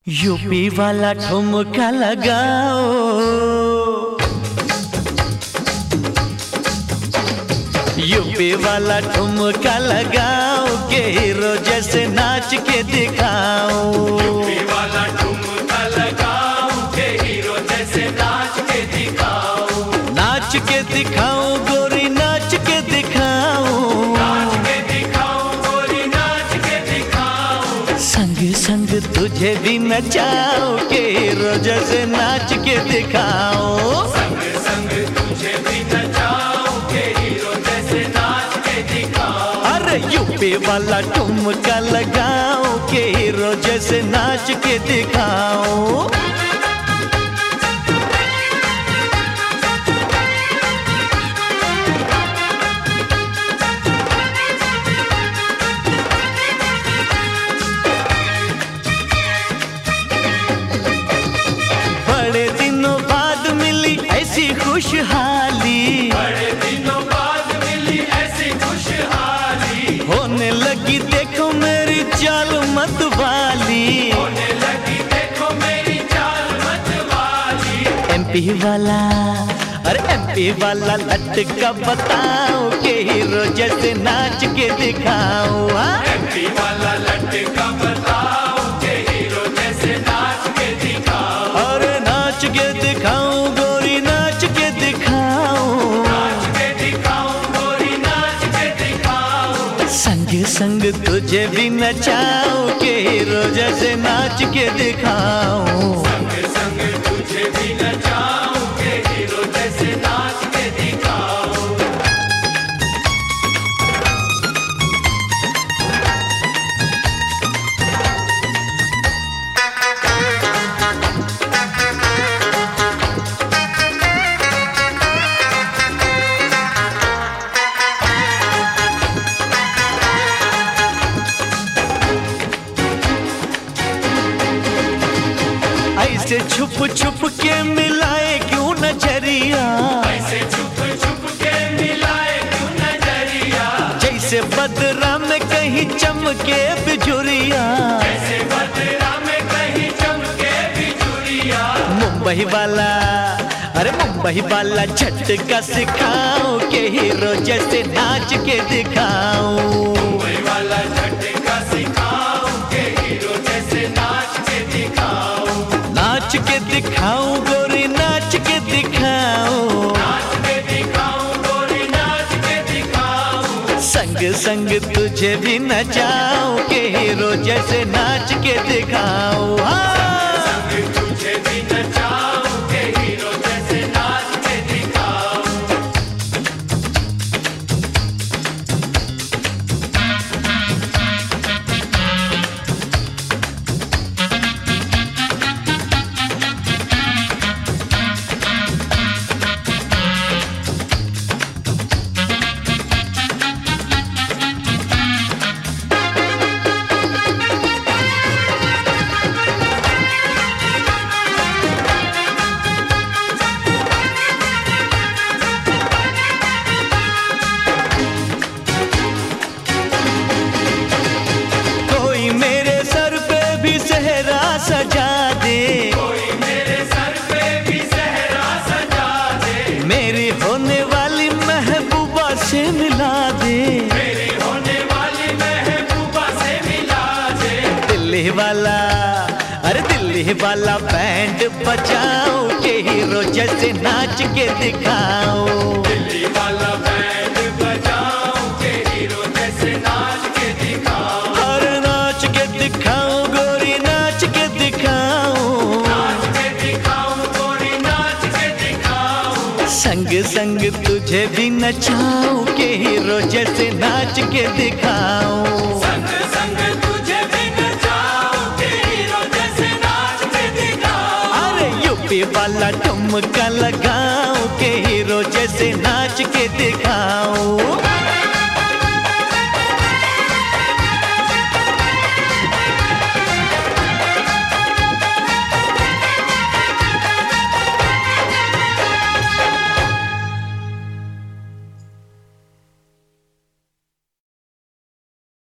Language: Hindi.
यूपी वाला ठुमका लगाओ, यूपी वाला ठुमका लगाओ के हीरो जैसे नाच के दिखाओ। यूपी वाला ठुमका लगाओ के हीरो जैसे नाच के दिखाओ। नाच के दिखाओ गोरी, नाच के दिखाओ, नाच के दिखाओ गोरी, नाच के दिखाओ। संग संग तुझे भी नचाओ के हीरो जैसे नाच के दिखाओ। संग संग तुझे भी नचाओ के हीरो जैसे नाच के दिखाओ। अरे यूपी वाला ठुमका लगाओ के हीरो जैसे नाच के दिखाओ। बड़े दिनों बाद मिली ऐसी खुशहाली, बड़े दिनों बाद मिली ऐसी खुशहाली। होने लगी देखो मेरी चाल मत वाली। होने लगी देखो मेरी चाल मत वाली। एमपी वाला, अरे एमपी वाला लटका बताओ के हीरो जैसे नाच के दिखाओ। एमपी वाला लटका बताओ के हीरो जैसे नाच के दिखाओ। अरे नाच के दिखाओ गोरी, नाच के दिखाओ, नाच के दिखाओ गोरी, नाच के दिखाओ। संग संग तुझे भी नचाओ के हीरो जैसे नाच के दिखाओ। संग संग तुझे भी नचाओ के हीरो जैसे नाच के दिखाओ। ऐसे छुप छुप के मिलाए क्यों नजरिया, ऐसे छुप छुप के मिलाए क्यों नजरिया। जैसे बदरा में कहीं चमके बिजुरिया। ऐसे बदरा में कहीं चमके बिजुरिया। मुंबई वाला, अरे मुंबई वाला झटका सिखाओ के हीरो जैसे नाच के दिखाओ। मुंबई वाला झटका सिखाओ के हीरो जैसे नाच के दिखाओ। नाच के दिखाओ गोरी, नाच के दिखाओ, नाच के दिखाओ गोरी, नाच के दिखाओ। संग संग तुझे भी नचाओ के हीरो जैसे नाच के दिखाओ। संग तुझे भी नचाओ के हीरो जैसे नाच के दिखाओ। कोई मेरे सर पे भी सेहरा सजा दे, कोई मेरे सर पे भी सेहरा सजा दे। मेरी होने वाली महबूबा से मिला दे। मेरी होने वाली महबूबा से मिला दे। दिल्ली वाला, अरे दिल्ली वाला बैंड बजाओ के हीरो जैसे नाच के दिखाओ। दिल्ली वाला बैंड बजाओ के हीरो जैसे नाच के दिखाओ। हर नाच के दिखाओ गोरी, नाच के दिखाओ, नाच के दिखाओ गोरी, नाच के दिखाओ। संग संग तुझे भी नचाओ के हीरो जैसे नाच के दिखाओ। संग संग तुझे भी नचाओ के हीरो जैसे नाच के दिखाओ। अरे यूपी वाला ठुमका लगाओ के हीरो जैसे नाच के दिखाओ।